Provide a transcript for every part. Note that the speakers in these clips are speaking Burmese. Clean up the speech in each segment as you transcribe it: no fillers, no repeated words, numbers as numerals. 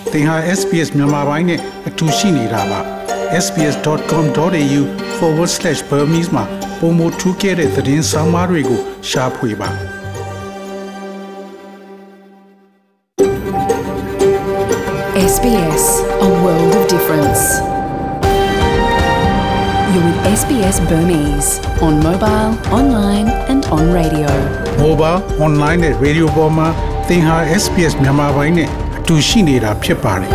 သင်ဟာ SPS မြန်မာပိုင်းနဲ့အတူရှိနေတာပါ sbs.com.au/burmese မှာပုံမထူးခဲ့တဲ့သတင်းစာမားတွေကိုရှားဖွေပါ SBS, a world of difference. You're with SBS Burmese on mobile, online and on radio. Mobile, online နဲ့ radio ပေါ်မှာသင်ဟာ SBS မြန်မာပိုင်းနဲ့အတူရှိနေတာဖြစ်ပါတယ်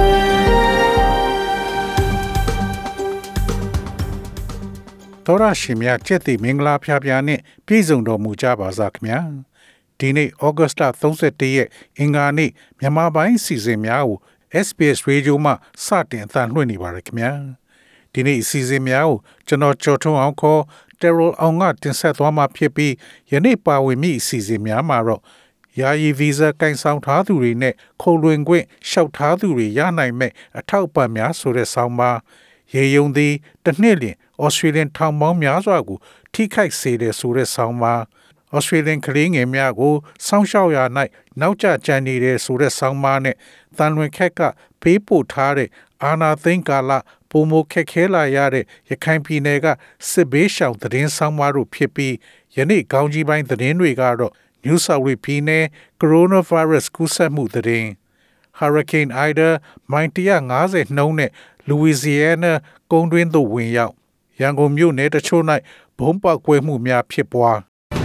တော်ရရှိမြကျက်တိမင်္ဂလာဖျားဖျားနဲ့ပြည်စုံတော်မူကြပါစားခင်ဗျာဒီနေ့ဩဂတ်စ်လ31ရက်အင်္ဂါနေ့မြန်မာပိုင်းစီစဉ်များကို SBS Radio မှာစတင်အသံလွှင့်နေပါရခင်ဗျာဒီနေ့စီစဉ်များကိုကျွန်တော်ကျော်ထွန်းအောင်ခေါ် Terrell အောင်ကတင်ဆက်သွားမှာဖြစ်ပြီးယနေ့ပါဝင်မိအစီအစဉ်များမှာတော့ယာယီဗီဇာကင်ဆောင်ထားသူတွေနဲ့ခုံလွင်ခွင့်လျှောက်ထားသူတွေရနိုင်မဲ့အထောက်အပံ့များဆိုတဲ့ဆောင်းပါးရေယုံသည်တစ်နှစ်လျင်ဩစတြေးလျထောင်ပေါင်းများစွာကိုထိခိုက်စေတဲ့ဆိုတဲ့ဆောင်းပါးဩစတြေးလျကလေးငယ်များကိုစောင့်ရှောက်ရာ၌နောက်ကျကျန်နေတဲ့ဆိုတဲ့ဆောင်းပါးနဲ့တန်လွင်ခက်ကပေးပို့ထားတဲ့အာနာသိန်းကာလပုံမခက်ခဲလာရတဲ့ရခိုင်ပြည်နယ်ကစစ်ဘေးရှောင်သတင်းဆောင်းပါးတို့ဖြစ်ပြီးယနေ့ခေါင်းကြီးပိုင်းသတင်းတွေကတော့New South Wales ပြည်နယ် Coronavirus ကူးစက်မှုသတင်း Hurricane Ida မိုင်150 နှုန်းနဲ့ Louisiana ကုန်းတွင်းသို့ဝင်ရောက်ရန်ကုန်မြို့နယ်တချို့၌ဘုံပေါက်ကွဲမှုများဖြစ်ပွား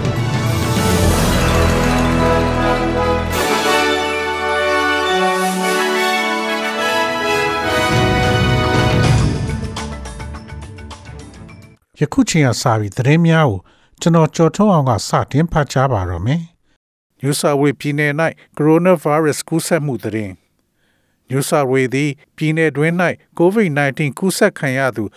ယခုချိန်အစပြီးသတင်းများကိုကျွန်တော်ကြော်ထုံးအောင်ကစတင်ဖတ်ကြားပါတော့မယ်။ New South Wales ပြည်နယ်၌ Coronavirus ကူးစက်မှုသတင်း New South Wales သည်ပြည်နယ်တွင်း၌ COVID-19 ကူးစက်ခံရသူ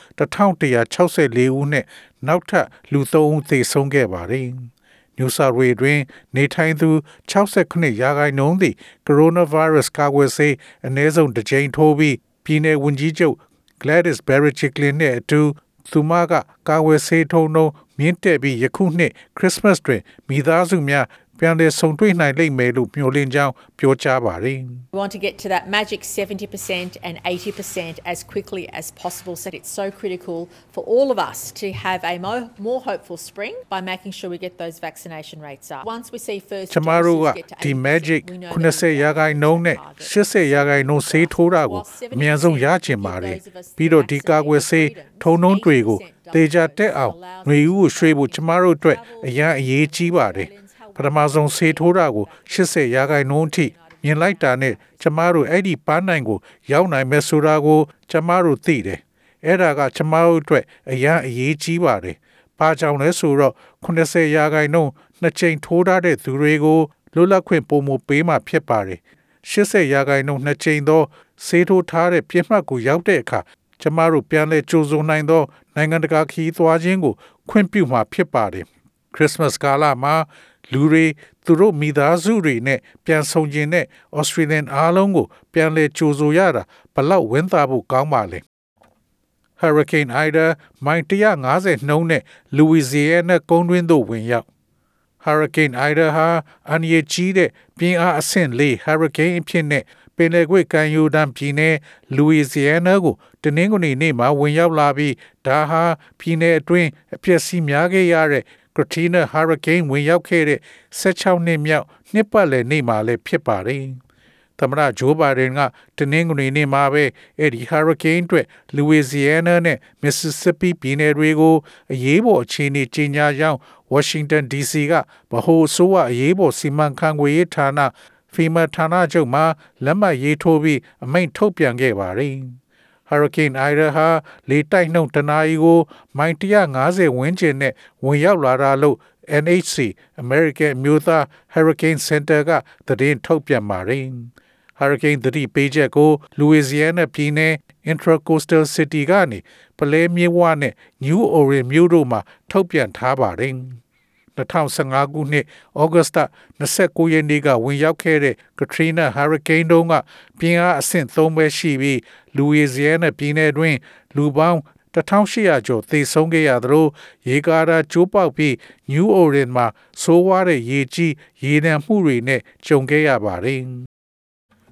1164ဦးနှင့်နောက်ထပ်လူ3ဦးသေဆုံးခဲ့ပါသည်။ New South Wales တွင်နေထိုင်သူ69% သည် Coronavirus ကာကွယ်ဆေးအနည်းဆုံးတစ်ကြိမ်ထိုးပြီးပြည်နယ်ဝန်ကြီးချုပ် Gladys Berejiklian နှင့်အတူသူမကကာကွယ်ဆေးထိုးနှုန်းမြင့်တက်ပြီးယခုနှစ်ခရစ်စမတ်တွင်မိသားစုများပြန်လည်ဆုံတွေ့နိုင်လိမ့်မယ်လို့မျှော်လင့်ကြောင်းပြောကြားပါတယ်။ We want to get to that magic 70% and 80% as quickly as possible. So it's so critical for all of us to have a more hopeful spring by making sure we get those vaccination rates up. Once we see first ကျမတို့ကဒီ magic 90%နဲ့80%ဆေးထိုးတာကိုအမြန်ဆုံးရချင်ပါတယ်ပြီးတော့ဒီကာကွယ်ဆေးထုံနှုန်းတွေကိုတေချာတက်အောင်ຫນွေဦးကိုရွှေ့ဖို့ကျမတို့အတွက်အရေးကြီးပါတယ်ပထမဆုံးဆေးထိုးတာကို80%အထိမြင်လိုက်တာနဲ့ကျမတို့အဲ့ဒီပန်းနိုင်ကိုရောက်နိုင်မယ်ဆိုတာကိုကျမတို့သိတယ်အဲ့ဒါကကျမတို့အတွက်အရေးကြီးပါတယ်ဘာကြောင့်လဲဆိုတော့90%နှစ်ချိန်ထိုးထားတဲ့သူတွေကိုလွတ်လပ်ခွင့်ပုံမပေးမှဖြစ်ပါတယ်80%နှစ်ချိန်သောဆေးထိုးထားတဲ့ပြည့်မှတ်ကိုရောက်တဲ့အခါကျမတို့ပြန်လဲကြိုးစုံနိုင်သောနိုင်ငံတကာခရီးသွားခြင်းကိုခွင့်ပြုမှာဖြစ်ပါတယ်ခရစ်စမတ်ကာလမှာလူတွေသူတို့မိသားစုတွေနဲ့ပြန်ဆုံကျင်တဲ့ Australian အားလုံးကိုပြန်လဲကြိုဆိုရတာဘလောက်ဝမ်းသာဖို့ကောင်းပါလဲ Hurricane Ida မိုင်150နှုန်းနဲ့ Louisiana ကုန်းတွင်းသို့ဝင်ရောက် Hurricane Ida ဟာအန်ရီကြီးတဲ့ပြင်းအားအဆင့်4 Hurricane အဖြစ်နဲ့ပင်လယ်ကွေ့ကမ်းရိုးတန်းပြည်နယ် Louisiana ကိုတနင်္ဂနွေနေ့မှာဝင်ရောက်လာပြီးဒါဟာပြည်နယ်အတွင်းအပျက်စီးများခဲ့ရတဲ့Katrina Hurricane ဝင်ရောက်ခဲ့တဲ့16နှစ်မြောက်နှစ်ပတ်လည်နေ့မှာလည်းဖြစ်ပါတယ်။သမ္မတဂျိုးဘိုင်ဒန်ကတနင်္ဂနွေနေ့မှာပဲအဲ့ဒီ Hurricane အတွက် Louisiana နဲ့ Mississippi ပြည်နယ်တွေကိုအရေးပေါ်အခြေအနေကြေညာကြောင်း Washington DC ကဗဟိုအစိုးရအရေးပေါ်စီမံခန့်ခွဲရေးဌာန FEMA ဌာနချုပ်မှာလက်မှတ်ရေးထိုးပြီးအမိန့်ထုတ်ပြန်ခဲ့ပါတယ်။ Hurricane Ida ဟာလေတိုက်နှုန်းတနာရီကိုမိုင်150ဝန်းကျင်နဲ့ဝင်ရောက်လာတာလို့ NHC American အမျိုးသား Hurricane Center ကသတင်းထုတ်ပြန်ပါတယ်။ Hurricane သတိပေးချက်ကို Louisiana ပြည်နယ် Intracoastal City ကနေပလဲမြစ်ဝနဲ့ New Orleans မြို့တို့မှာထုတ်ပြန်ထားပါတယ်။2015ခုနှစ်ဩဂတ်စ်လ29ရက်နေ့ကဝင်ရောက်ခဲ့တဲ့ Katrina Hurricane တုန်းကပြင်းအားအဆင့်3ပဲရှိပြီး Louisiana ပြည်နယ်တွင်လူပေါင်း1800ကျော်သေဆုံးခဲ့ရသလိုရေကာတာကျိုးပေါက်ပြီး New Orleans မှာဆိုးဝါးတဲ့ရေကြီးရေနံမှုတွေနဲ့ကြုံခဲ့ရပါတယ်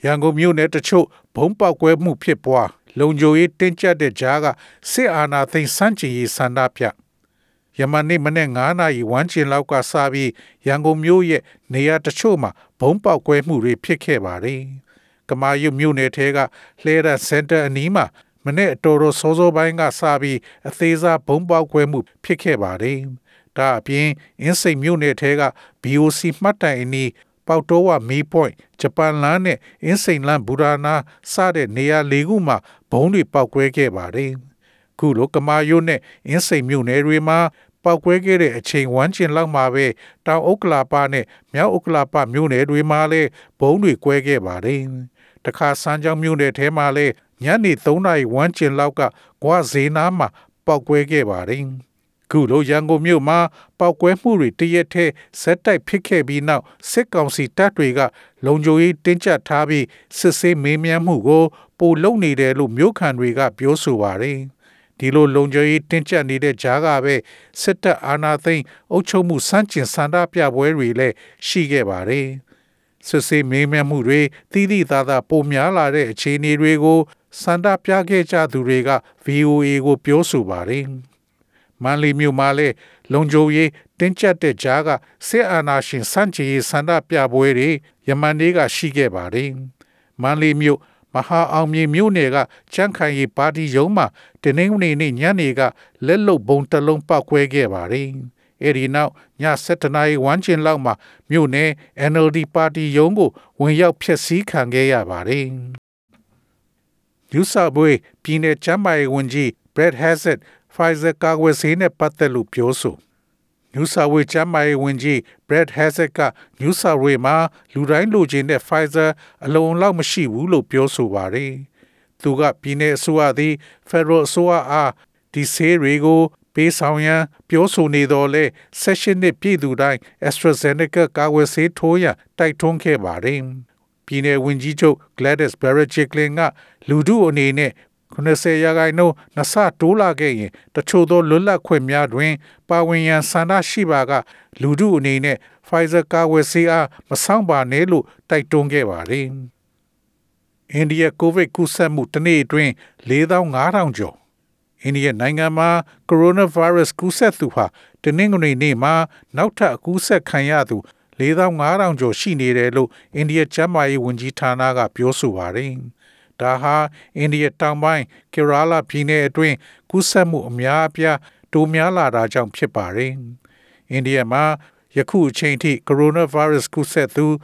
ရန်ကုန်မြို့နယ်တချို့ဘုံပေါက်ကွဲမှုဖြစ်ပွားလုံခြုံရေးတင်းကျပ်တဲ့ကြားကစစ်အာဏာသိမ်းစန့်ကျင်ရေးဆန္ဒပြယမန်နေ့မနေ့9နာရီဝန်းကျင်လောက်ကစပြီးရန်ကုန်မြို့ရဲ့နေရာတချို့မှာဘုံပေါက်ကွဲမှုတွေဖြစ်ခဲ့ပါတယ်။ကမာရွတ်မြို့နယ်ထဲကလှဲရစင်တာအနီးမှာမနေ့အတော်စောပိုင်းကစပြီးအသေးစားဘုံပေါက်ကွဲမှုဖြစ်ခဲ့ပါတယ်။ဒါအပြင်အင်းစိန်မြို့နယ်ထဲက BOC မှတ်တိုင်အနီးပေါတောဝမီးပွိုင့်ဂျပန်လမ်းနဲ့အင်းစိန်လမ်းဘူရာနာစတဲ့နေရာ၄ခုမှာဘုံတွေပေါက်ကွဲခဲ့ပါတယ်။ခုလိုကမာရွတ်နဲ့အင်းစိန်မြို့နယ်တွေမှာပေါက်ကွဲခဲ့တဲ့အချိန်ဝန်းကျင်လောက်မှာပဲတောင်ဥက္ကလာပနဲ့မြောက်ဥက္ကလာပမြို့နယ်တွေမှာလည်းဘုံတွေကွဲခဲ့ပါတယ်။တခါစမ်းချောင်းမြို့နယ်ထဲမှာလည်းညနေ3နာရီဝန်းကျင်လောက်ကဂွဈေးနားမှာပေါက်ကွဲခဲ့ပါတယ်။ခုလိုရန်ကုန်မြို့မှာပေါက်ကွဲမှုတွေတရက်ထဲဆက်တိုက်ဖြစ်ခဲ့ပြီးနောက်စစ်ကောင်စီတပ်တွေကလုံခြုံရေးတင်းကျပ်ထားပြီးစစ်ဆေးမေးမြန်းမှုကိုပိုလုပ်နေတယ်လို့မြို့ခံတွေကပြောဆိုပါတယ်။ဒီလိုလုံခြုံရေးတင်းကျပ်နေတဲ့ကြားကပဲစစ်တပ်အာဏာသိမ်းအုပ်ချုပ်မှုစန့်ကျင်ဆန္ဒပြပွဲတွေလည်းရှိခဲ့ပါတယ်။စစ်ဆေးမေးမြန်းမှုတွေတိတိသားသားပိုများလာတဲ့အခြေအနေတွေကိုဆန္ဒပြခဲ့ကြသူတွေက VOA ကိုပြောဆိုပါတယ်။မန္တလေးမြို့မှာလည်းလုံခြုံရေးတင်းကျပ်တဲ့ကြားကစစ်အာဏာရှင်စန့်ကျင်ရေးဆန္ဒပြပွဲတွေယမန်နေ့ကရှိခဲ့ပါတယ်။မန္တလေးမြို့မဟာအောင်မြေမြို့နယ်ကချမ်းခိုင်ရီပါတီရုံးမှာတနင်္ဂနွေနေ့ညနေကလက်လုံဘုံတစ်လုံးပောက်ကွဲခဲ့ပါတယ်။အဲဒီနောက်ည7:00နာရီဝန်းကျင်လောက်မှာမြို့နယ် NLD ပါတီရုံးကိုဝင်ရောက်ဖျက်ဆီးခံခဲ့ရပါတယ်။ New South Wales ပြည်နယ်ကျန်းမာရေးဝန်ကြီး Brad Hazzard Pfizer ကာကွယ်ဆေးနဲ့ပတ်သက်လို့ပြောဆိုNew South Wales ကျန်းမာရေးဝန်ကြီး Brad Hazzard က New South Wales မှာလူတိုင်းလိုချင်တဲ့ Pfizer အလုံလောက်မရှိဘူးလို့ပြောဆိုပါတယ်။သူကပြည်내အစိုးရသည် Federal အစိုးရအားဒီဆေးတွေကိုပေးဆောင်ရန်ပြောဆိုနေတော့လဲ16နှစ်ပြည့်သူတိုင်း AstraZeneca ကာကွယ်ဆေးထိုးရန်တိုက်တွန်းခဲ့ပါတယ်။ပြည်내ဝန်ကြီးချုပ် Gladys Berejiklian ကလူထုအနေနဲ့90%နှစ်ဆတိုးလာခဲ့ရင်တချို့သောလွတ်လပ်ခွင့်များတွင်ပါဝင်ရန်ဆန္ဒရှိပါကလူထုအနေနဲ့ Pfizer ကာကွယ်ဆေးအားမဆောင်ပါနဲ့လို့တိုက်တွန်းခဲ့ပါတယ်။အိန္ဒိယကိုဗစ်ကူးစက်မှုတစ်နေ့အတွင်း45,000ကျော်အိန္ဒိယနိုင်ငံမှာကိုရိုနာဗိုင်းရပ်စ်ကူးစက်သူဟာတနင်္ဂနွေနေ့မှာနောက်ထပ်ကူးစက်ခံရသူ45,000ကျော်ရှိနေတယ်လို့အိန္ဒိယကျန်းမာရေးဝန်ကြီးဌာနကပြောဆိုပါတယ်။ဒါဟာအိန္ဒိယတောင်ပိုင်းကေရာလာပြည်နယ်အတွင်းကူးစက်မှုအများအပြားတိုးများလာတာကြောင့်ဖြစ်ပါတယ်။အိန္ဒိယမှာယခုအချိန်ထိကိုရိုနာဗိုင်းရပ်စ်ကူးစက်သူ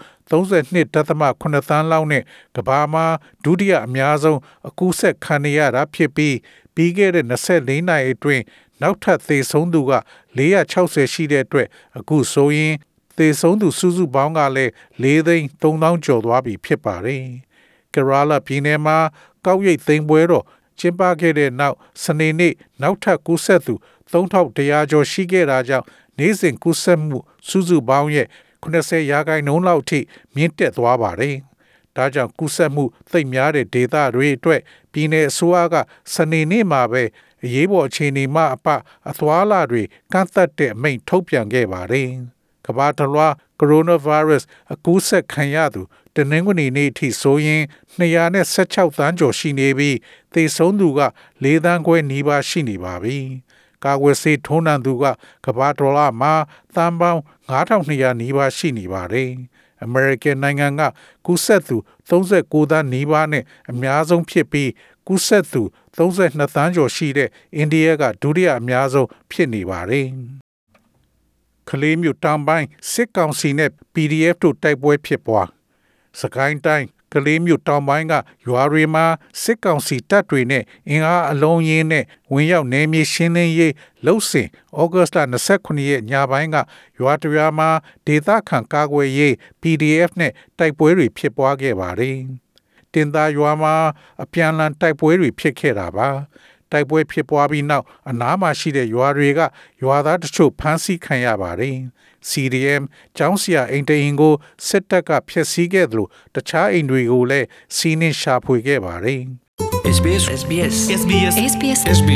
32.8 သန်းလောက်နဲ့ကမ္ဘာမှာဒုတိယအများဆုံးအကူးစက်ခံနေရတာဖြစ်ပြီးခဲ့တဲ့24နာရီအတွင်းနောက်ထပ်သေဆုံးသူက460ရှိတဲ့အတွက်အခုဆိုရင်သေဆုံးသူစုစုပေါင်းကလည်း4,300,000ကျော်သွားပြီဖြစ်ပါတယ်။ Kerala ပြည်နယ်မှာကောက်ရိတ်သိမ်းပွဲတော့ကျင်းပခဲ့တဲ့နောက်စနေနေ့နောက်ထပ်ကူးစက်သူ3,100ကျော်ရှိခဲ့တာကြောင့်နေ့စဉ်ကူးစက်မှုစုစုပေါင်းရဲ့90%လောက်ထိမြင့်တက်သွားပါတယ်။ဒါကြောင့်ကူးစက်မှုသိပ်များတဲ့ဒေသတွေအတွက်ပြည်내အစိုးရကစနေနေ့မှာပဲအရေးပေါ်အခြေအနေမှအပအသွားအလာတွေကန့်သတ်တဲ့အမိန့်ထုတ်ပြန်ခဲ့ပါတယ်။ကမ္ဘာတစ်လွှားကိုရိုနာဗိုင်းရပ်စ်အကူးစက်ခံရသူတနင်္ဂနွေနေ့ထိဆိုရင်216သန်းကျော်ရှိနေပြီးသေဆုံးသူက4 သန်းခွဲနီးပါးရှိနေပါပြီ။ကာကွယ်ဆေးထိုးနှံသူကကမ္ဘာဒေါ်လာမှာသန်းပေါင်း9,200နီးပါးရှိနေပါတယ်။ အမေရိကန်နိုင်ငံကကူးစက်သူ39သန်းနီးပါးနဲ့အများဆုံးဖြစ်ပြီးကူးစက်သူ32သန်းကျော်ရှိတဲ့အိန္ဒိယကဒုတိယအများဆုံးဖြစ်နေပါတယ်။ကလေးမြို့တောင်ပိုင်းစစ်ကောင်စီနဲ့ PDF တို့တိုက်ပွဲဖြစ်ပွားစကိုင်းတိုင်းကလေးမြို့တောင်ပိုင်းကရွာတွေမှာစစ်ကောင်စီတပ်တွေနဲ့အင်အားအလုံးရင်းနဲ့ဝင်ရောက်နယ်မြေရှင်းလင်းရေးလှုပ်စဉ်ဩဂတ်စ်လ29ရက်ညပိုင်းကရွာတရွာမှာဒေသခံကာကွယ်ရေး PDF နဲ့တိုက်ပွဲတွေဖြစ်ပွားခဲ့ပါတယ်။တင်သားရွာမှာအပြန်အလှန်တိုက်ပွဲတွေဖြစ်ခဲ့တာပါ။တိုက်ပွဲဖြစ်ပွားပြီးနောက်အနားမှာရှိတဲ့ရွာတွေကရွာသားတချို့ဖမ်းဆီးခံရပါတယ်။ CDM ကျောင်းဆရာအိမ်တအိမ်ကိုစစ်တပ်ကဖျက်ဆီးခဲ့သလိုတခြားအိမ်တွေကိုလည်းစီးနင်းရှာဖွေခဲ့ပါတယ်။ SBS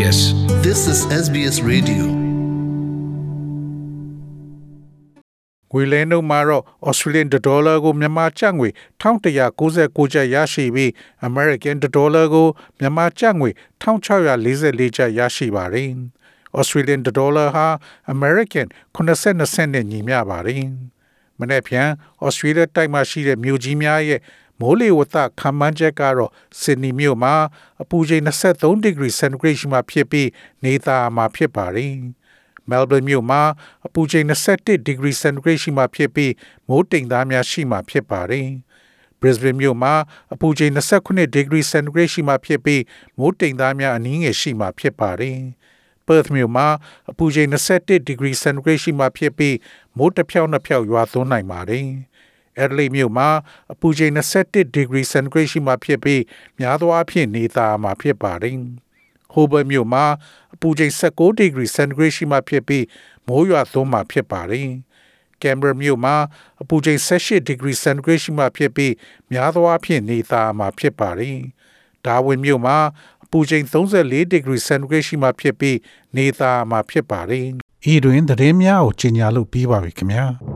This is SBS Radio ငွေလဲနှုန်းမှာတော့ Australian dollar ကိုမြန်မာကျပ်ငွေ1196ကျပ်ရရှိပြီး American dollar ကိုမြန်မာကျပ်ငွေ1644ကျပ်ရရှိပါတယ်။ Australian dollar ဟာ American 82 cent နဲ့ညီမျှပါတယ်။မနေ့ပြန် Australia တိုက်မှာရှိတဲ့မြို့ကြီးများရဲ့မိုးလေဝသခန့်မှန်းချက်ကတော့ Sydney မြို့မှာအပူချိန်23 degree centigrade ရှိမှဖြစ်ပြီးနေသားမှာဖြစ်ပါတယ်။ Melbourne မြို့မှာအပူချိန်21 degree centigrade ရှိမှဖြစ်ပြီးမိုးတိမ်သားများရှိမှဖြစ်ပါတယ်။ Brisbane မြို့မှာအပူချိန်29 degree centigrade ရှိမှဖြစ်ပြီးမိုးတိမ်သားများအနည်းငယ်ရှိမှဖြစ်ပါတယ်။ Perth မြို့မှာအပူချိန်21 degree centigrade ရှိမှဖြစ်ပြီးမိုးတစ်ဖြောက်နှစ်ဖြောက်ရွာသွန်းနိုင်ပါတယ်။ Adelaide မြို့မှာအပူချိန်21 degree centigrade ရှိမှဖြစ်ပြီးများသောအားဖြင့်နေသားမှာဖြစ်ပါတယ်။ Hobart မြို့မှာအပူချိန်19 degree centigrade ရှိမှဖြစ်ပြီးမိုးရွာသွန်းမှာဖြစ်ပါတယ်။ Canberra မြို့မှာအပူချိန်18 degree centigrade ရှိမှဖြစ်ပြီးများသောအားဖြင့်နေသားမှာဖြစ်ပါတယ်။ Darwin မြို့မှာအပူချိန်34 degree centigrade ရှိမှဖြစ်ပြီးနေသားမှာဖြစ်ပါတယ်။ဤတွင်သတင်းများကိုကြီးညာလို့ပြီးပါပြီခင်ဗျာ။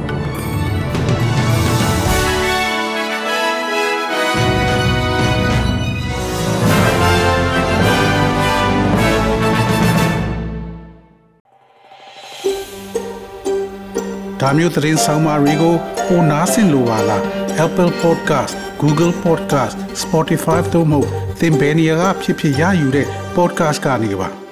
ဒါမျိုးသတင်းဆောင်မတွေကိုပိုနားဆင်လိုပါလား Apple Podcast Google Podcast Spotify တို့မှာသင်ပင်ရာဖြစ်ဖြစ်ရယူတဲ့ podcast ကနေပါ